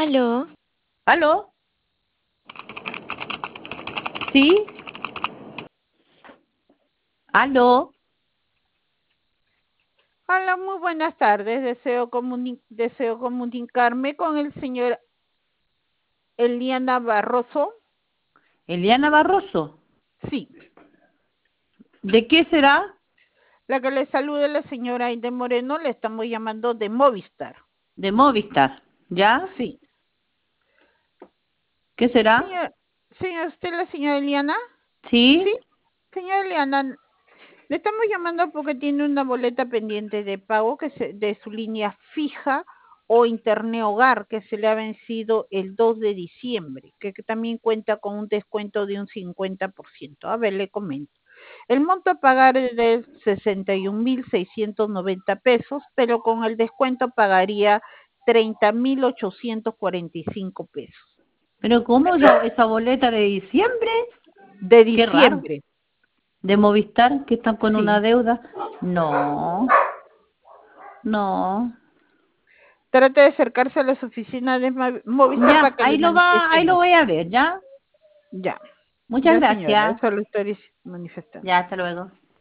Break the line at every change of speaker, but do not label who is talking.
Aló,
¿Aló? ¿Sí? ¿Aló?
Hola, muy buenas tardes. Deseo comunicarme con el señor Eliana Barroso.
¿Eliana Barroso?
Sí,
¿De qué será?
la que le salude la señora Aide Moreno, le estamos llamando de Movistar.
De Movistar. ¿Ya?
Sí.
¿Qué será?
Señor, ¿usted la señora Eliana?
¿Sí?
Sí, señora Eliana, le estamos llamando porque tiene una boleta pendiente de pago de su línea fija o internet hogar que se le ha vencido el 2 de diciembre, que también cuenta con un descuento de un 50%. A ver, le comento. El monto a pagar es de 61.690 pesos, pero con el descuento pagaría 30.845 pesos.
¿Pero cómo esa boleta de diciembre?
De
Qué raro.
diciembre,
¿De Movistar que están con una
sí.
deuda? No, no.
Trate de acercarse a las oficinas de Movistar para
Ya,
que le
ahí
manifiesten
lo
eso.
voy a ver, ¿ya?
Ya,
Muchas
ya señora,
gracias.
eso lo estoy manifestando.
Ya, hasta luego.